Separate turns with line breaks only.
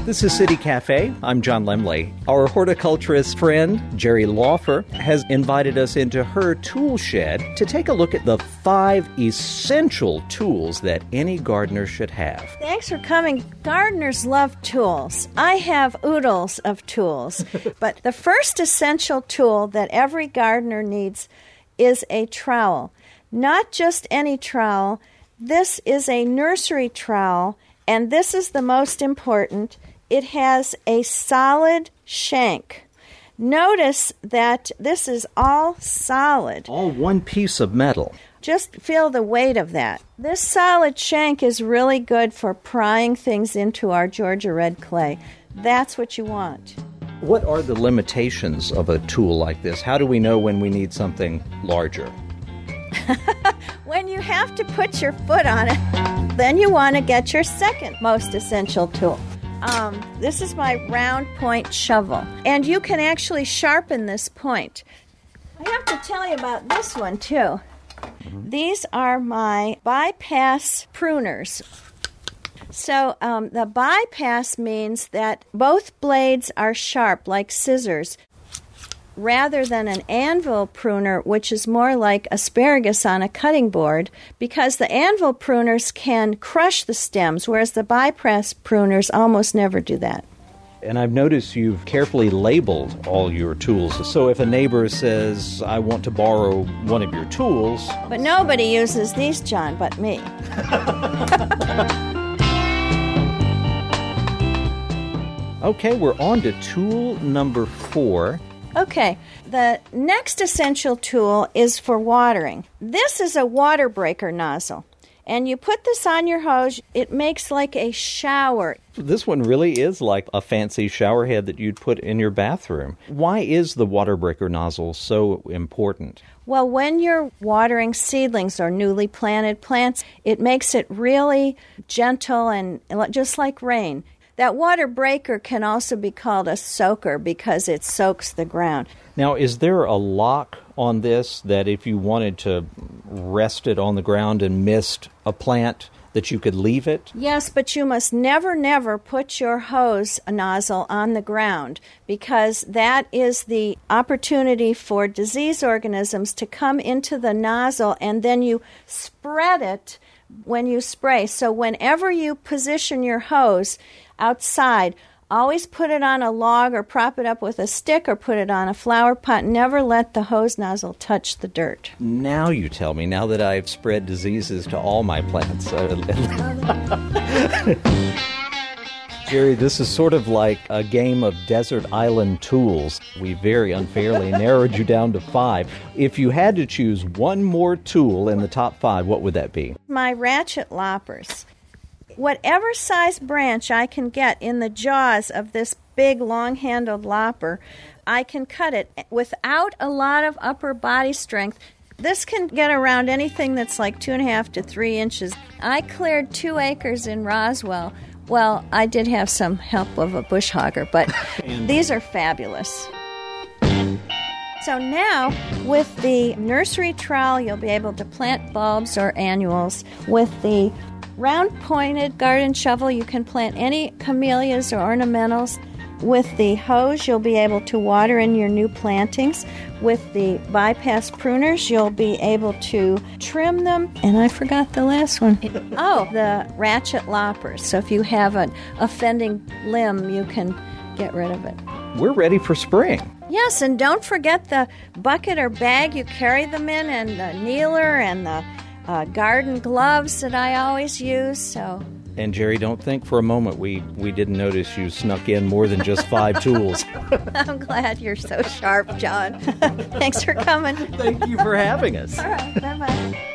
This is City Cafe. I'm John Lemley. Our horticulturist friend, Jerry Laufer, has invited us into her tool shed to take a look at the 5 essential tools that any gardener should have.
Thanks for coming. Gardeners love tools. I have oodles of tools. But the first essential tool that every gardener needs is a trowel. Not just any trowel. This is a nursery trowel, and this is the most important. It has a solid shank. Notice that this is all solid.
All one piece of metal.
Just feel the weight of that. This solid shank is really good for prying things into our Georgia red clay. That's what you want.
What are the limitations of a tool like this? How do we know when we need something larger?
When you have to put your foot on it, then you want to get your second most essential tool. This is my round point shovel, and you can actually sharpen this point. I have to tell you about this one, too. Mm-hmm. These are my bypass pruners. So the bypass means that both blades are sharp, like scissors, rather than an anvil pruner, which is more like asparagus on a cutting board, because the anvil pruners can crush the stems, whereas the bypass pruners almost never do that.
And I've noticed you've carefully labeled all your tools. So if a neighbor says, I want to borrow one of your tools...
But nobody uses these, John, but me.
Okay, we're on to tool number 4.
Okay, the next essential tool is for watering. This is a water breaker nozzle, and you put this on your hose. It makes like a shower.
This one really is like a fancy shower head that you'd put in your bathroom. Why is the water breaker nozzle so important?
Well, when you're watering seedlings or newly planted plants, it makes it really gentle and just like rain. That water breaker can also be called a soaker because it soaks the ground.
Now, is there a lock on this that if you wanted to rest it on the ground and missed a plant, that you could leave it?
Yes, but you must never put your hose nozzle on the ground, because that is the opportunity for disease organisms to come into the nozzle, and then you spread it when you spray. So whenever you position your hose outside, always put it on a log or prop it up with a stick or put it on a flower pot. Never let the hose nozzle touch the dirt.
Now you tell me, now that I've spread diseases to all my plants. Jerry, this is sort of like a game of desert island tools. We very unfairly narrowed you down to 5. If you had to choose one more tool in the top 5, what would that be?
My ratchet loppers. Whatever size branch I can get in the jaws of this big long-handled lopper, I can cut it without a lot of upper body strength. This can get around anything that's like 2.5 to 3 inches. I cleared 2 acres in Roswell. Well, I did have some help of a bush hogger, but these are fabulous. So now, with the nursery trowel, you'll be able to plant bulbs or annuals. With the round-pointed garden shovel, you can plant any camellias or ornamentals. With the hose, you'll be able to water in your new plantings. With the bypass pruners, you'll be able to trim them. And I forgot the last one. The ratchet loppers. So if you have an offending limb, you can get rid of it.
We're ready for spring.
Yes, and don't forget the bucket or bag you carry them in, and the kneeler and the garden gloves that I always use.
And Jerry, don't think for a moment we didn't notice you snuck in more than just 5 tools.
I'm glad you're so sharp, John. Thanks for coming.
Thank you for having us.
All right, bye-bye.